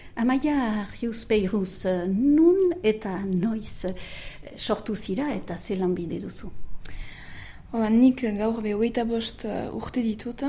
Amaia Rius Beiruz, nun eta noiz sortu zira eta ze lanbide duzu? Nik gaur 25 urte ditut,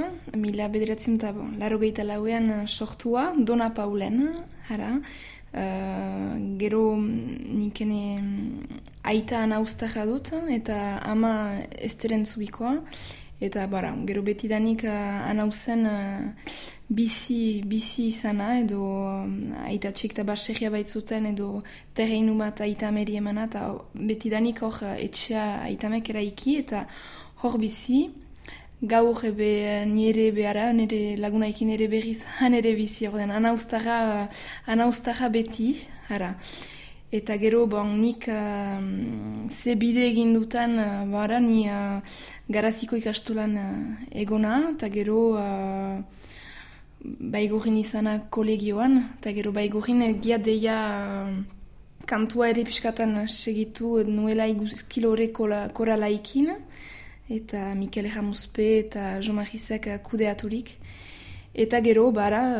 1984 sortua, Dona Paulen, hara. Gero nik aita anauztarra dut eta ama Esteren Zubikoa. Eta gero betidanik anauzen bizi izana edo aita txik eta baserria baitzuten edo terreinu bat aita ameri emana eta betidanik hor etxea aitamek eraiki eta hor bizi. Gaur nire behara, nire lagunaikin ere berriz han ere bizi orden anauztarra beti, hara. Eta gero, nik ze bide egin dutan, ni Garaziko ikastolan egona, eta gero Baigorrin izana kolegioan, eta gero Baigorrin egia deia kantua ere piskatan segitu nuela iguzkilore koralaikin, eta Mikel Ramuzpe eta Jomarizek kudeaturik. Eta gero,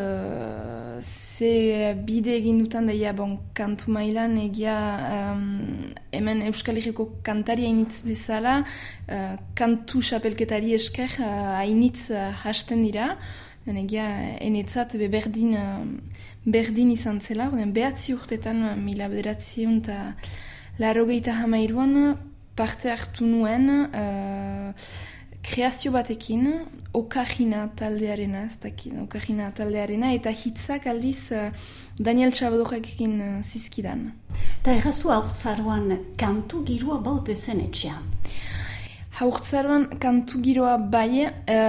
ze bide egin dutan daia, kantu mailan egia hemen Euskal Herriko kantaria hainitz bezala, kantu xapelketari esker hainitz hasten dira. Egia, enetzat berdin izan zela, behatzi urtetan 1983an parte hartu nuen kreazio batekin, Okajina taldearena, eta hitzak aldiz Daniel Chabadorekin zizkidan. Eta errazu haurtzaroan kantu giroa baute zen etxean? Haurtzaroan kantu giroa bai,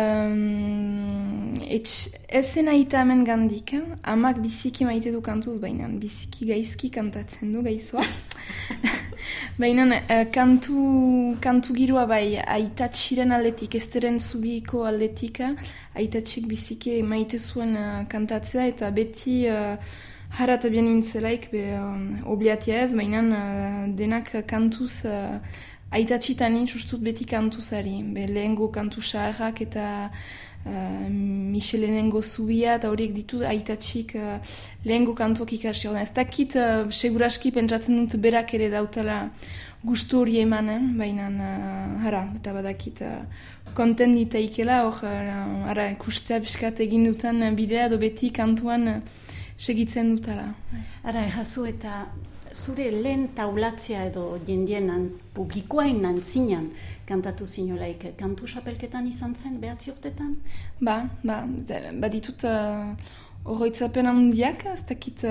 ezen aita hemen gandik, amak biziki maite du kantuz baina, biziki gaizki kantatzen du gaizoa. Baina kantu giroa bai, aitatxiren aldetik, Esteren Zubiko aldetik, aitatxik biziki maite zuen kantatzea eta beti harata bien nintzelaik obliatia ez, baina denak kantuz aitatxitani sustut beti kantuzari. Lehengo kantu saharrak eta Michelenengo zubia eta horiek ditu aitatxik lehengo kantuak ikasi. Ez dakit seguraski pentsatzen dut berak ere dautela gustu hori eman, baina eta badakit konten ditaikela ikustea biskat egin dutan bidea edo beti kantuan segitzen dutala. Errazu eta zure lehen taulatzea edo jendienan publikoain antzinan kantatu zinolaik, kantu xapelketan izan zen behatzi urtetan? Baditut oroitzapen handiak, ez dakit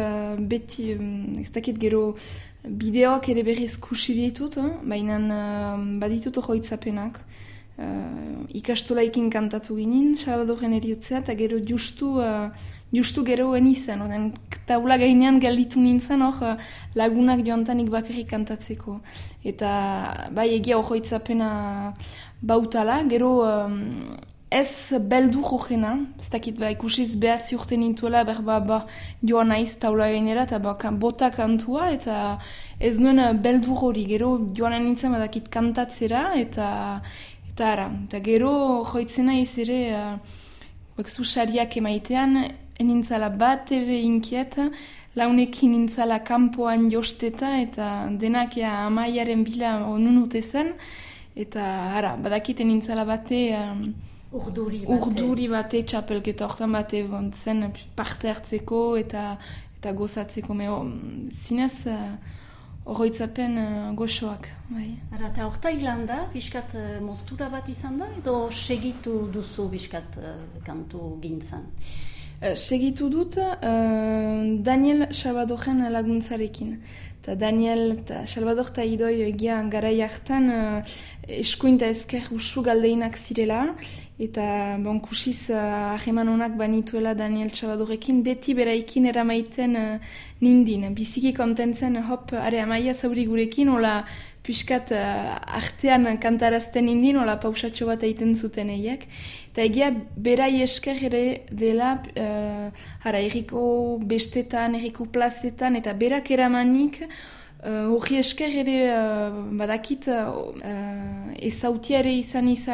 gero bideoak ere berriz kusi ditut, baina baditut oroitzapenak. Ikastolaikin kantatu ginen, Salvadoren eriotzea, eta gero justu gero enizan. Taula gainean galditu nintzen lagunak joantanik bakarrik kantatzeko. Eta egia oroitzapena bautala, gero ez beldur horrena, ez dakit ikusiz behatzi urte nintuela, joan naiz taula gainera, eta bota kantua, eta ez nuen beldur hori, gero joan nintzen badakit kantatzera, eta gero joitzen naiz ere sariak emaitean, nintzala bat ere inkiet, launekin nintzala kanpoan josteta, eta denak amaiaren bila onun zen, eta badakiten nintzala bate urduri bate txapelketa hortan bate zen parte hartzeko eta gozatzeko. Zinez oroitzapen goxoak. Eta horta hilanda, biskat moztura bat izan da, edo segitu duzu biskat kantu gintzan? Segitu dut Daniel Salvadoren laguntzarekin. Daniel eta Salvador eta Idoi egia garai hartan eskuinta ezker usu galdeinak zirela, eta kusiz aheman honak banituela Daniel Salvadorekin, beti beraikin eramaiten nindin. Biziki kontentzen, amaia zauri gurekin, hola piskat artean kantarazten nindin, hola pausatxo bat egiten zuten eiek. Eta egia berai esker ere dela erriko bestetan, erriko plazetan, eta berak eramanik hori esker ere badakit ezautia ere izan izala.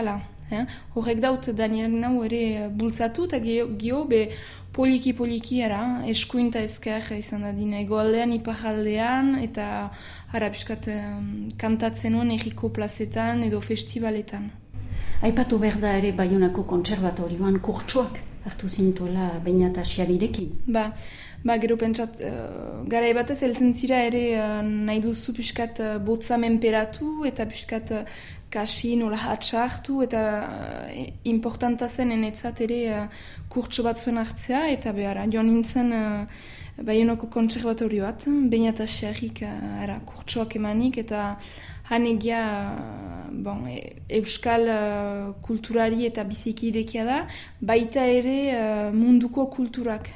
Horrek daut Daniel nau ere bultzatu, eta gio be poliki ara, eskuinta ezker izan da dina egoaldean, iparaldean, eta ara piskat kantatzen nuen egiko plazetan edo festivaletan. Aipatu behar da ere Baionako kontserbatorioan kurtsuak hartu zintuela Beñat Asiarirekin. Ba, gero pentsat, garai batez heltzen zira ere nahi duzu piskat botza menperatu eta piskat kasi nola hatxartu eta importanta zen enetzat ere kurtso batzuen hartzea eta behar, joan nintzen Baionako kontserbatorioat, Beñat Asiarik kurtsoak emanik eta han egia euskal kulturari eta biziki idekia da, baita ere munduko kulturak.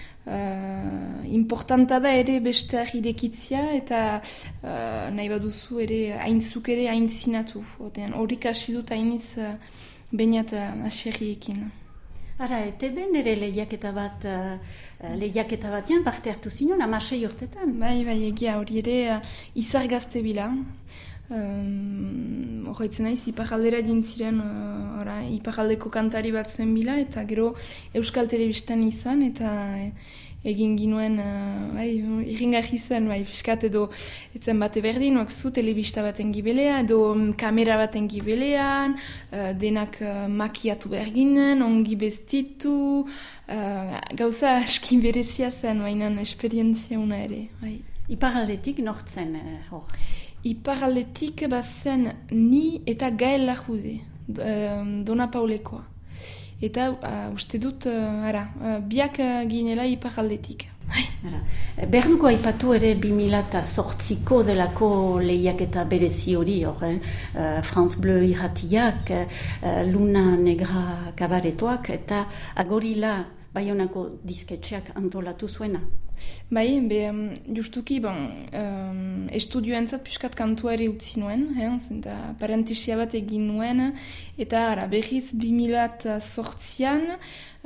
Importanta da ere besteak idekitzia eta nahi baduzu ere aintzuk ere aintzinatu. Horik hasi dut hainitz Beñat Asiariekin. Ara, eteben ere lehiaketa batean parte hartu zinon, 16 urtetan. Bai, egia hori ere izar gazte bila. Horretzen naiz, iparaldera dintziren iparaldeko kantari bat zuen bila, eta gero Euskal Telebistan izan, eta egin ginuen, irringarri zen, fiskat edo etzen bate berdin, zu telebista baten gibelea, edo kamera baten gibelean, denak makiatu berginen, ongi bestitu, gauza askin berezia zen, bainan esperientzia una ere. Iparaldetik nortzen hor? Iparaldetik bazen ni eta Gael Lajude, Dona Paulekoa. Eta uste dut, biak ginela iparaldetik. Bernuko aipatu ere 2008ko delako lehiaketa berezi hori France Bleu irratiak, Luna Negra kabaretoak eta Agorila Baionako disketxeak antolatu zuena. Bai, justuki, estudioentzat piskat kantua ere utzi nuen, zenta parentisia bat egin nuen, eta berriz 2008an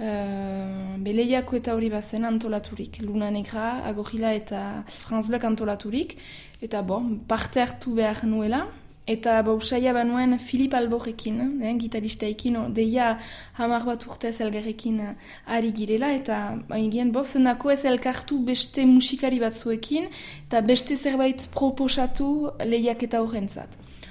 beleiako eta hori bazen antolaturik, Luna Negra, Agorila eta France Bleu antolaturik, eta parte hartu behar nuela, eta usaia banuen Filip Alborrekin, gitaristaekin, deia 10 bat urtez elgarrekin ari girela, eta egin zenako ez elkartu beste musikari batzuekin, eta beste zerbait proposatu lehiaketa horrentzat.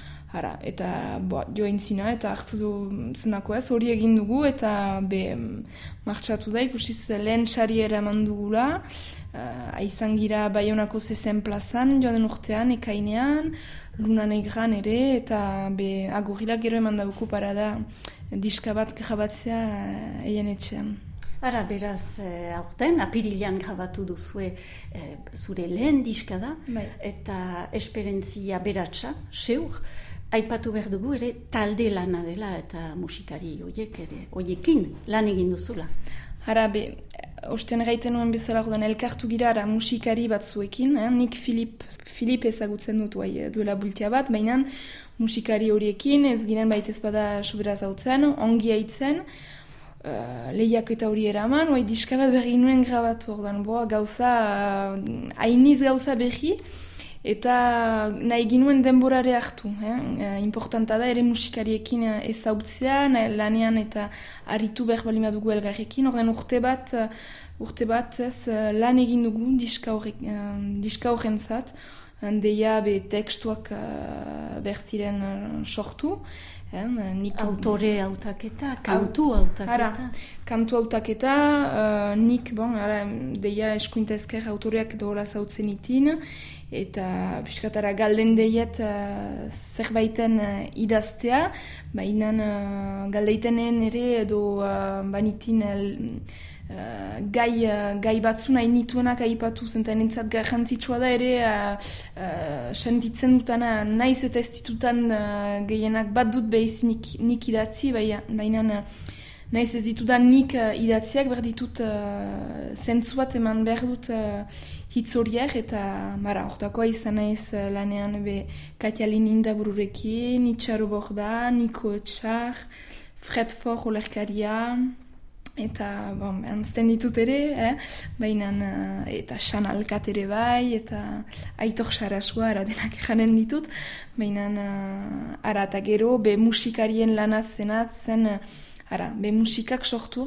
Eta joain zina, eta hartu zenako ez, hori egin dugu, eta martxatu da, ikusiz lehen sari eraman dugula, aizan gira Baionako zezen plazan, joan den urtean, ekainean, Luna Negran ere, eta Agorila gero eman dauku parada diska bat grabatzea eien etxean. Ara, beraz, aurten, apirilean grabatu duzue zure lehen diska da, eta esperientzia beratsa, seur, aipatu behar dugu ere talde lana dela eta musikari hoiekin lan egin duzula. Ara, osten gaiten nuen bezala jodan elkartu gira musikari batzuekin, nik Filip ezagutzen dut duela bultia bat, baina musikari horiekin ez ginen baitez bada soberaz hautzen, ongi haitzen, lehiak eta hori eraman, diska bat berri nuen grabatu ordan, gauza, hainiz gauza berri, eta nahi ginuen denborare hartu. Importanta da ere musikariekin ezautzea, lanean eta aritu behar bali madugu elgarrekin. Horren urte bat ez lan egin dugu diska horrentzat. Deia tekstuak berziren sortu. Autore hautaketa, kantu hautaketa. Kantu hautaketa, nik, deia eskuinta ezker autoreak dola zautzen itin, eta piskatara galden deiet zerbaiten idaztea, baina galdeitenen ere edo banitin gai batzu nahi nituenak aipatu zen, entzat garrantzitsua da ere sentitzen dutana naiz eta ez ditutan gehienak bat dut behiz nik idatzi, baina naiz ez ditudan nik idatziak behar ditut zentzu bat eman behar dut hitz horiek, eta hortakoa izan naiz lanean Katialin Indabururekin, Itxaro Borda, Niko Etxar, Fred For olerkaria, eta antzten ditut ere, baina eta Xan Alkat ere bai, eta Aitor Sarasua denak janen ditut, baina eta gero be musikarien lanaz zen, be musikak sortu,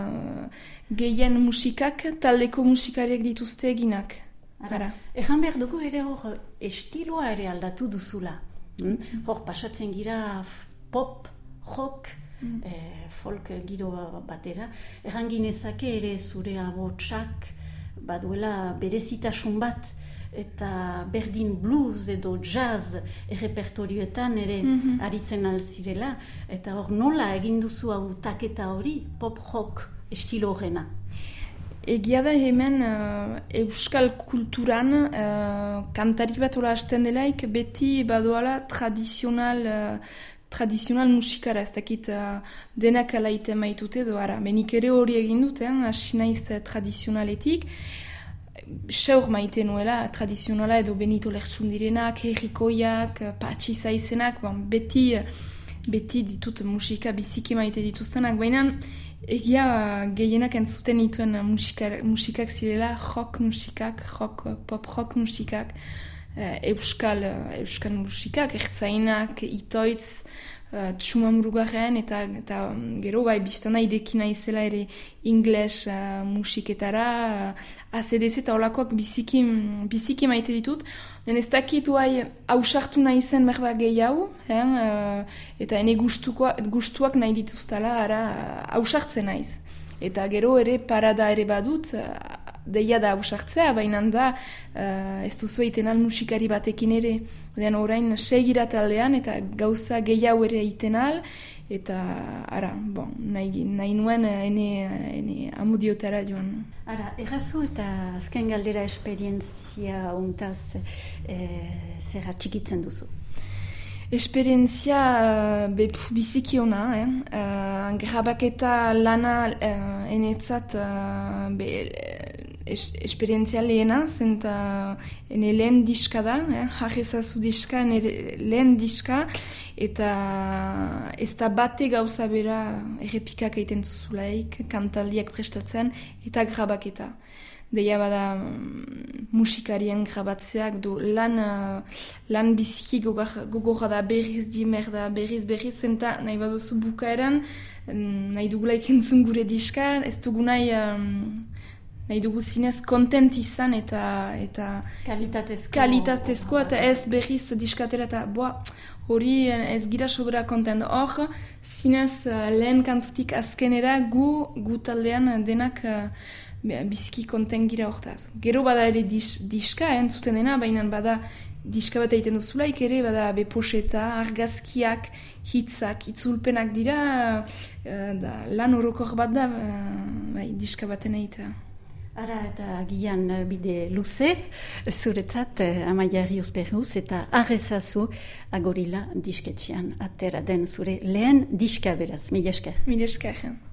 gehien musikak taldeko musikariak dituzte eginak. Egan behar dugu ere hor estiloa ere aldatu duzula. Hor pasatzen gira pop, rock, folk giro batera. Egan ginezake ere zure abotsak baduela berezitasun bat, eta berdin blues edo jazz errepertorioetan ere aritzen alzirela, eta hor nola egin duzu hautaketa hori pop rock estilo horrena? Egia da hemen euskal kulturan kantari bat hola hasten delaik beti badoala tradizional musikara, ez dakit denak alaite maitute doara. Benik ere hori egin dut, hasi naiz tradizionaletik. Seur maite nuela, tradizionala edo Benito Lertxundirenak, Herrikoiak, Patxi Zaizenak, beti ditut musika biziki maite dituztenak, baina egia gehienak entzuten dituen musikak zirela rock musikak, pop rock musikak, euskal musikak, ertzainak, itoitz, Txumamurugarren, eta gero biztana idekina izela ere ingles musiketara, ACDC eta olakoak biziki maite ditut. Ez dakit hausartu nahi zen merba gehiago, eta ene gustuak nahi dituztala hausartzen naiz. Eta gero ere parada ere badut, deia da hausartzea, baina da ez duzu egiten al musikari batekin ere. Orain segira taldean eta gauza gehiago ere egiten al, eta nahi nuen ene amudiotara joan. Errazu eta azken galdera esperientzia untaz zer atxikitzen duzu? Esperientzia biziki ona, grabaketa lana enetzat esperientzia lehena, zenta ene lehen diska da, jarrezazu diska, ene lehen diska, eta ez da bate gauza bera errepikak egiten duzulaik, kantaldiak prestatzen, eta grabaketa. Deia bada musikarien grabatzeak du lan biziki gogorra da berriz dimerda, berriz zenta nahi baduzu bukaeran, nahi dugulaik entzun gure diska, ez dugu nahi dugu zinez kontent izan eta kalitatezko eta ez berriz diskatera eta hori ez gira sobera kontent. Hor, zinez lehen kantutik azkenera gu taldean denak biziki kontent gira hortaz. Gero bada ere diska entzuten dena, baina bada diska bat egiten duzulaik ere, bada beposeta, argazkiak, hitzak, itzulpenak dira, lan horokor bat da diska baten egitea. Eta gian bide luze, zuretzat Amaia Riosperuz eta arrezazu Agorila disketxean atera den zure lehen diska beraz. Mila esker. Mila esker.